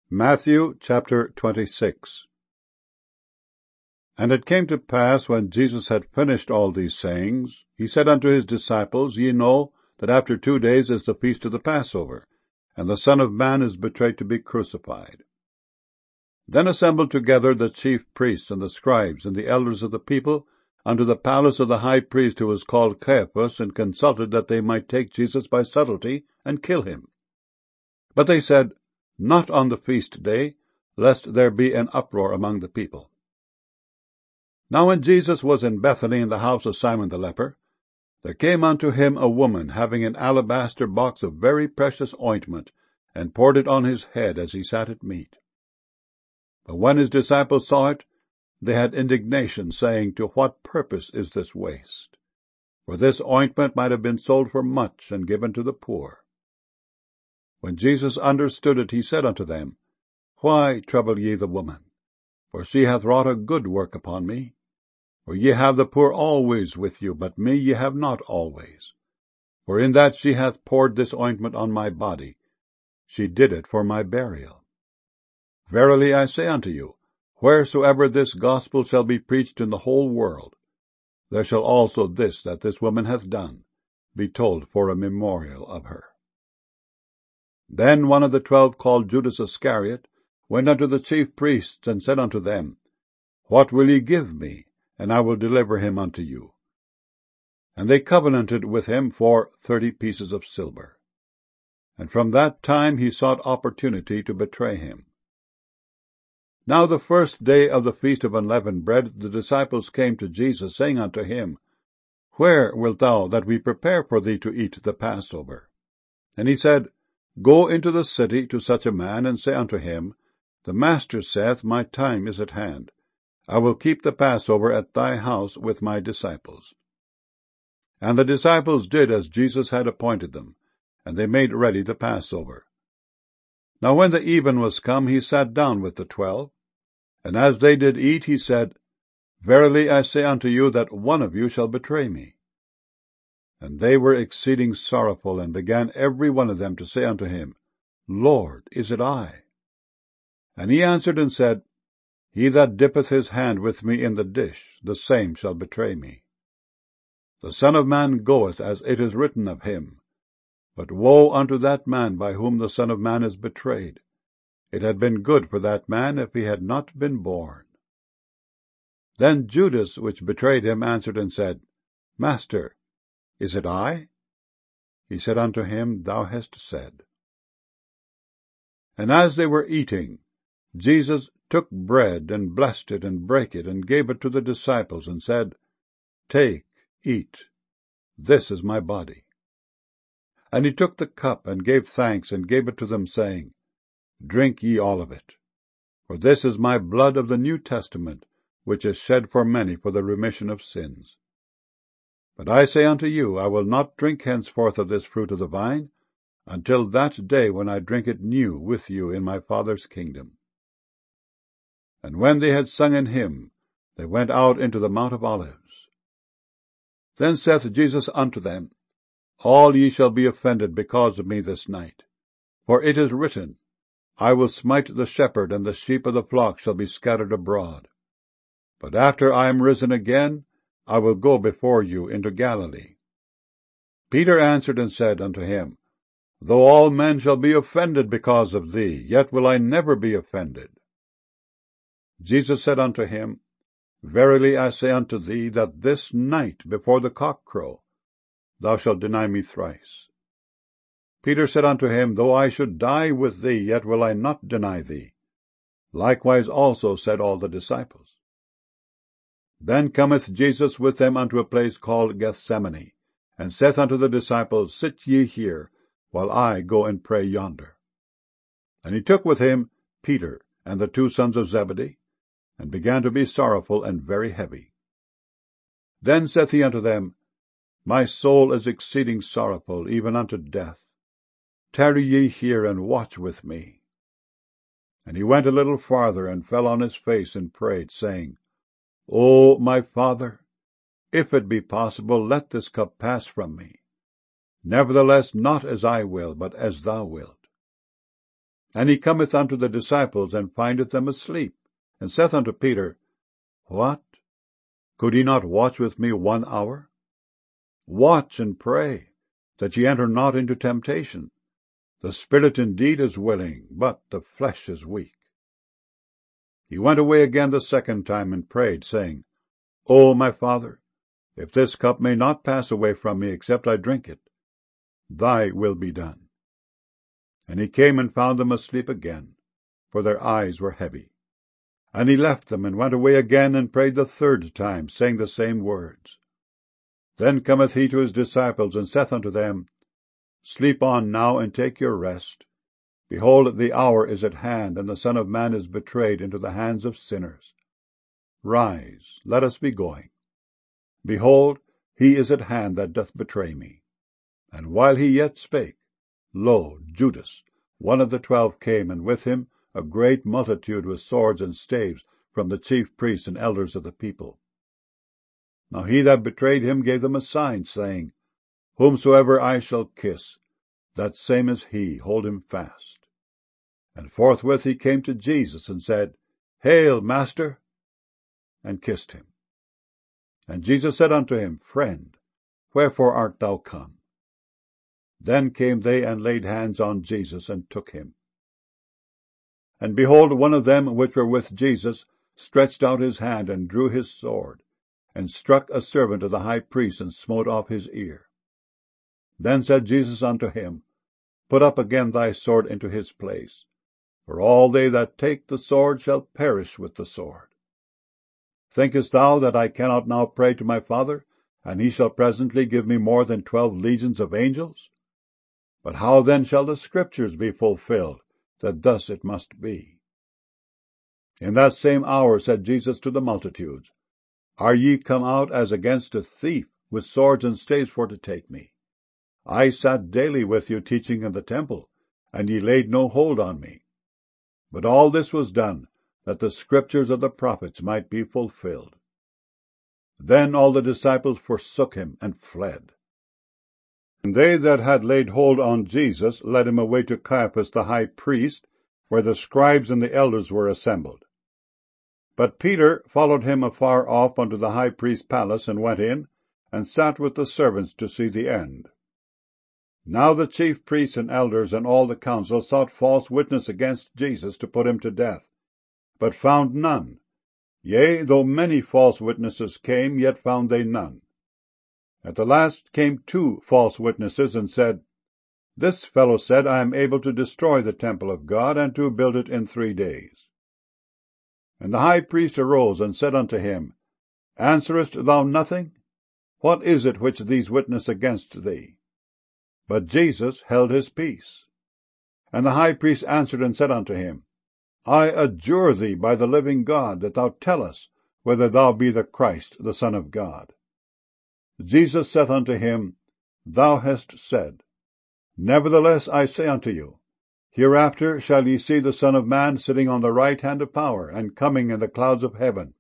Matthew chapter 26. And it came to pass, when Jesus had finished all these sayings, he said unto his disciples, Ye know that after 2 days is the feast of the Passover, and the Son of Man is betrayed to be crucified. Then assembled together the chief priests and the scribes and the elders of the people unto the palace of the high priest, who was called Caiaphas, and consulted that they might take Jesus by subtlety and kill him. But they said, Not on the feast day, lest there be an uproar among the people. Now when Jesus was in Bethany in the house of Simon the leper, there came unto him a woman having an alabaster box of very precious ointment, and poured it on his head as he sat at meat. But when his disciples saw it, they had indignation, saying, To what purpose is this waste? For this ointment might have been sold for much, and given to the poor. When Jesus understood it, he said unto them, Why trouble ye the woman? For she hath wrought a good work upon me. For ye have the poor always with you, but me ye have not always. For in that she hath poured this ointment on my body, she did it for my burial. Verily I say unto you, wheresoever this gospel shall be preached in the whole world, there shall also this that this woman hath done be told for a memorial of her. Then one of the 12, called Judas Iscariot, went unto the chief priests, and said unto them, What will ye give me, and I will deliver him unto you? And they covenanted with him for 30 pieces of silver. And from that time he sought opportunity to betray him. Now the first day of the feast of unleavened bread, the disciples came to Jesus, saying unto him, Where wilt thou that we prepare for thee to eat the Passover? And he said, Go into the city to such a man, and say unto him, The Master saith, My time is at hand. I will keep the Passover at thy house with my disciples. And the disciples did as Jesus had appointed them, and they made ready the Passover. Now when the even was come, he sat down with the 12, and as they did eat, he said, Verily I say unto you, that one of you shall betray me. And they were exceeding sorrowful, and began every one of them to say unto him, Lord, is it I? And he answered and said, He that dippeth his hand with me in the dish, the same shall betray me. The Son of Man goeth as it is written of him. But woe unto that man by whom the Son of Man is betrayed. It had been good for that man if he had not been born. Then Judas, which betrayed him, answered and said, Master, is it I? He said unto him, Thou hast said. And as they were eating, Jesus took bread, and blessed it, and brake it, and gave it to the disciples, and said, Take, eat, this is my body. And he took the cup, and gave thanks, and gave it to them, saying, Drink ye all of it, for this is my blood of the New Testament, which is shed for many for the remission of sins. But I say unto you, I will not drink henceforth of this fruit of the vine, until that day when I drink it new with you in my Father's kingdom. And when they had sung an hymn, they went out into the Mount of Olives. Then saith Jesus unto them, All ye shall be offended because of me this night. For it is written, I will smite the shepherd, and the sheep of the flock shall be scattered abroad. But after I am risen again, I will go before you into Galilee. Peter answered and said unto him, Though all men shall be offended because of thee, yet will I never be offended. Jesus said unto him, Verily I say unto thee, that this night before the cock crow, thou shalt deny me thrice. Peter said unto him, Though I should die with thee, yet will I not deny thee. Likewise also said all the disciples. Then cometh Jesus with them unto a place called Gethsemane, and saith unto the disciples, Sit ye here, while I go and pray yonder. And he took with him Peter and the 2 sons of Zebedee, and began to be sorrowful and very heavy. Then saith he unto them, My soul is exceeding sorrowful, even unto death. Tarry ye here, and watch with me. And he went a little farther, and fell on his face, and prayed, saying, O my Father, if it be possible, let this cup pass from me. Nevertheless, not as I will, but as thou wilt. And he cometh unto the disciples, and findeth them asleep, and saith unto Peter, What? Could ye not watch with me 1 hour? Watch and pray, that ye enter not into temptation. The spirit indeed is willing, but the flesh is weak. He went away again the second time, and prayed, saying, O my Father, if this cup may not pass away from me, except I drink it, thy will be done. And he came and found them asleep again, for their eyes were heavy. And he left them, and went away again, and prayed the third time, saying the same words. Then cometh he to his disciples, and saith unto them, Sleep on now, and take your rest. Behold, the hour is at hand, and the Son of Man is betrayed into the hands of sinners. Rise, let us be going. Behold, he is at hand that doth betray me. And while he yet spake, lo, Judas, one of the 12, came, and with him a great multitude with swords and staves from the chief priests and elders of the people. Now he that betrayed him gave them a sign, saying, Whomsoever I shall kiss, that same is he, hold him fast. And forthwith he came to Jesus, and said, Hail, Master! And kissed him. And Jesus said unto him, Friend, wherefore art thou come? Then came they and laid hands on Jesus, and took him. And behold, one of them which were with Jesus stretched out his hand, and drew his sword, and struck a servant of the high priest, and smote off his ear. Then said Jesus unto him, Put up again thy sword into his place, for all they that take the sword shall perish with the sword. Thinkest thou that I cannot now pray to my Father, and he shall presently give me more than 12 legions of angels? But how then shall the Scriptures be fulfilled, that thus it must be? In that same hour said Jesus to the multitudes, Are ye come out as against a thief, with swords and staves for to take me? I sat daily with you teaching in the temple, and ye laid no hold on me. But all this was done, that the Scriptures of the prophets might be fulfilled. Then all the disciples forsook him, and fled. And they that had laid hold on Jesus led him away to Caiaphas the high priest, where the scribes and the elders were assembled. But Peter followed him afar off unto the high priest's palace, and went in, and sat with the servants to see the end. Now the chief priests and elders and all the council sought false witness against Jesus to put him to death, but found none. Yea, though many false witnesses came, yet found they none. At the last came 2 false witnesses, and said, This fellow said, I am able to destroy the temple of God, and to build it in 3 days. And the high priest arose, and said unto him, Answerest thou nothing? What is it which these witness against thee? But Jesus held his peace. And the high priest answered and said unto him, I adjure thee by the living God, that thou tell us whether thou be the Christ, the Son of God. Jesus saith unto him, Thou hast said. Nevertheless I say unto you, hereafter shall ye see the Son of Man sitting on the right hand of power, and coming in the clouds of heaven.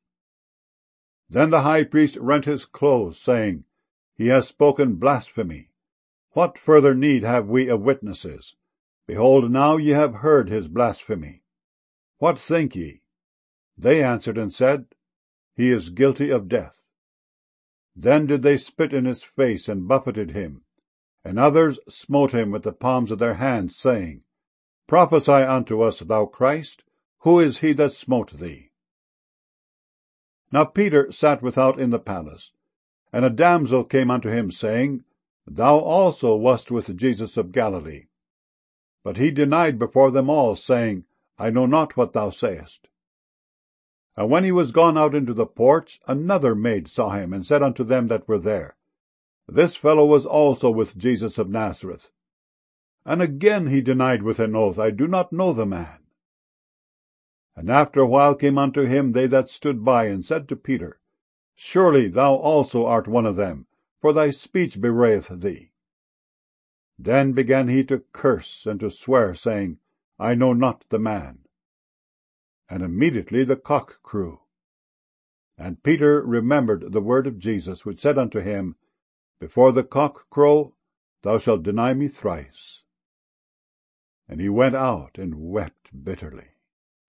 Then the high priest rent his clothes, saying, He has spoken blasphemy. What further need have we of witnesses? Behold, now ye have heard his blasphemy. What think ye? They answered and said, He is guilty of death. Then did they spit in his face, and buffeted him. And others smote him with the palms of their hands, saying, Prophesy unto us, thou Christ, who is he that smote thee? Now Peter sat without in the palace, and a damsel came unto him, saying, Thou also wast with Jesus of Galilee. But he denied before them all, saying, I know not what thou sayest. And when he was gone out into the porch, another maid saw him, and said unto them that were there, This fellow was also with Jesus of Nazareth. And again he denied with an oath, I do not know the man. And after a while came unto him they that stood by, and said to Peter, Surely thou also art one of them, for thy speech bewrayeth thee. Then began he to curse and to swear, saying, I know not the man. And immediately the cock crew. And Peter remembered the word of Jesus, which said unto him, Before the cock crow, thou shalt deny me thrice. And he went out and wept bitterly.